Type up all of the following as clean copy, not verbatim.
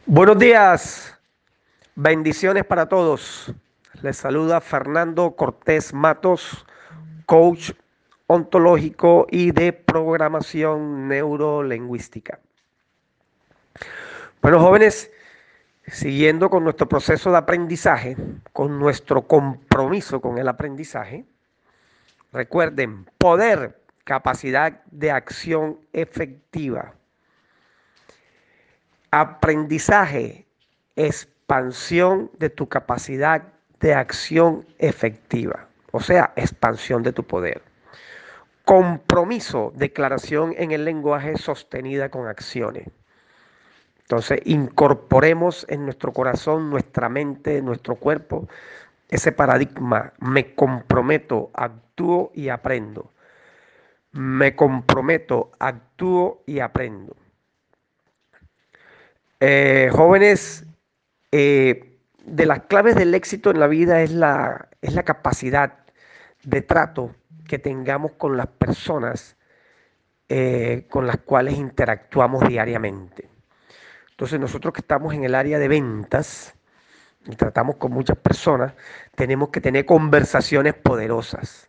Buenos días, bendiciones para todos. Les saluda Fernando Cortés Matos, coach ontológico y de programación neurolingüística. Bueno, jóvenes, siguiendo con nuestro proceso de aprendizaje, con nuestro compromiso con el aprendizaje, recuerden, poder, capacidad de acción efectiva, aprendizaje, expansión de tu capacidad de acción efectiva, o sea, expansión de tu poder. Compromiso, declaración en el lenguaje sostenida con acciones. Entonces, incorporemos en nuestro corazón, nuestra mente, nuestro cuerpo, ese paradigma. Me comprometo, actúo y aprendo. Me comprometo, actúo y aprendo. Jóvenes, de las claves del éxito en la vida es la capacidad de trato que tengamos con las personas con las cuales interactuamos diariamente. Entonces nosotros que estamos en el área de ventas y tratamos con muchas personas, tenemos que tener conversaciones poderosas.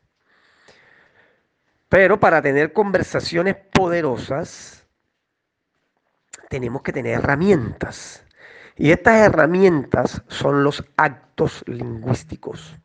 Pero para tener conversaciones poderosas, tenemos que tener herramientas. Y estas herramientas son los actos lingüísticos.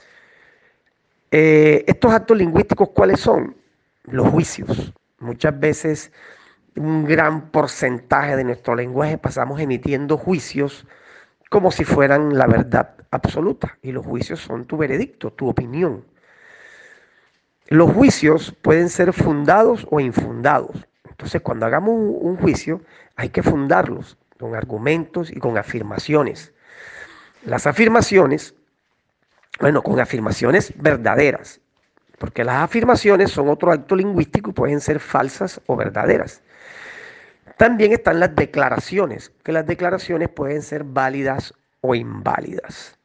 Estos actos lingüísticos, ¿cuáles son? Los juicios. Muchas veces un gran porcentaje de nuestro lenguaje pasamos emitiendo juicios como si fueran la verdad absoluta. Y los juicios son tu veredicto, tu opinión. Los juicios pueden ser fundados o infundados. Entonces, cuando hagamos un juicio, hay que fundarlos con argumentos y con afirmaciones. Las afirmaciones, bueno, con afirmaciones verdaderas, porque las afirmaciones son otro acto lingüístico y pueden ser falsas o verdaderas. También están las declaraciones, que las declaraciones pueden ser válidas o inválidas.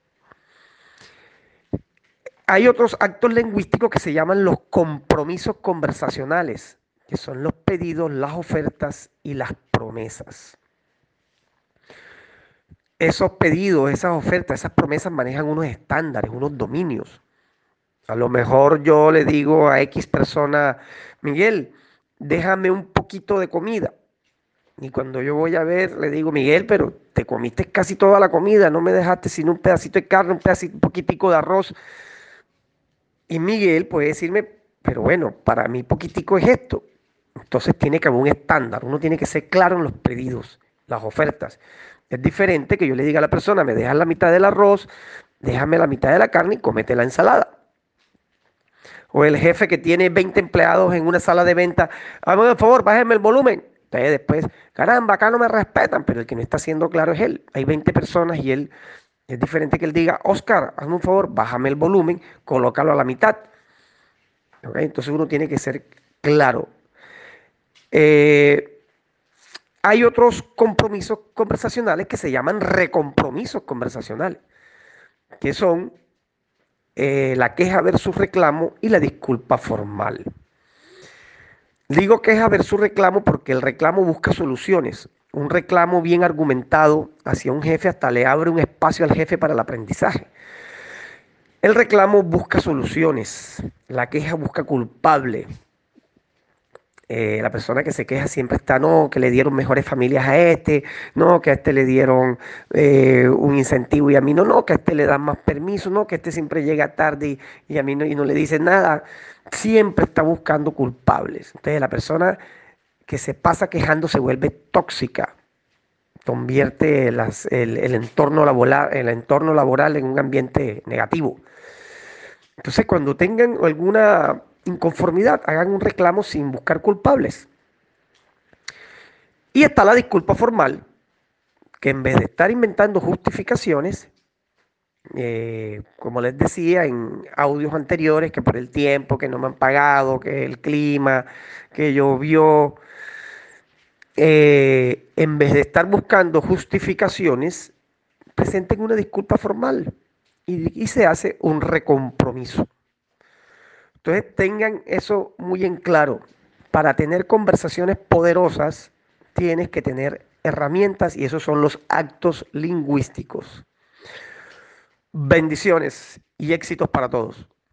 Hay otros actos lingüísticos que se llaman los compromisos conversacionales, que son los pedidos, las ofertas y las promesas. Esos pedidos, esas ofertas, esas promesas manejan unos estándares, unos dominios. A lo mejor yo le digo a X persona, Miguel, déjame un poquito de comida. Y cuando yo voy a ver, le digo, Miguel, pero te comiste casi toda la comida, no me dejaste sino un pedacito de carne, un pedacito, un poquitico de arroz. Y Miguel puede decirme, pero bueno, para mí poquitico es esto. Entonces tiene que haber un estándar, uno tiene que ser claro en los pedidos, las ofertas. Es diferente que yo le diga a la persona, me dejas la mitad del arroz, déjame la mitad de la carne y cómete la ensalada. O el jefe que tiene 20 empleados en una sala de venta, hazme por favor, bájeme el volumen. Entonces después, caramba, acá no me respetan, pero el que no está siendo claro es él. Hay 20 personas y él es diferente que él diga, Oscar, hazme un favor, bájame el volumen, colócalo a la mitad. ¿Okay? Entonces uno tiene que ser claro. Eh, Hay otros compromisos conversacionales que se llaman recompromisos conversacionales, que son la queja versus reclamo y la disculpa formal. Digo queja versus reclamo porque el reclamo busca soluciones. Un reclamo bien argumentado hacia un jefe hasta le abre un espacio al jefe para el aprendizaje. El reclamo busca soluciones, la queja busca culpable. La persona que se queja siempre está, no, que le dieron mejores familias a este, no, que a este le dieron un incentivo y a mí no, no, que a este le dan más permiso, no, que este siempre llega tarde y a mí no, y no le dicen nada. Siempre está buscando culpables. Entonces la persona que se pasa quejando se vuelve tóxica, convierte el entorno laboral en un ambiente negativo. Entonces, cuando tengan alguna inconformidad, hagan un reclamo sin buscar culpables. Y está la disculpa formal, que en vez de estar inventando justificaciones, como les decía en audios anteriores, que por el tiempo, que no me han pagado, que el clima, que llovió, en vez de estar buscando justificaciones, presenten una disculpa formal y se hace un recompromiso. Entonces tengan eso muy en claro. Para tener conversaciones poderosas tienes que tener herramientas y esos son los actos lingüísticos. Bendiciones y éxitos para todos.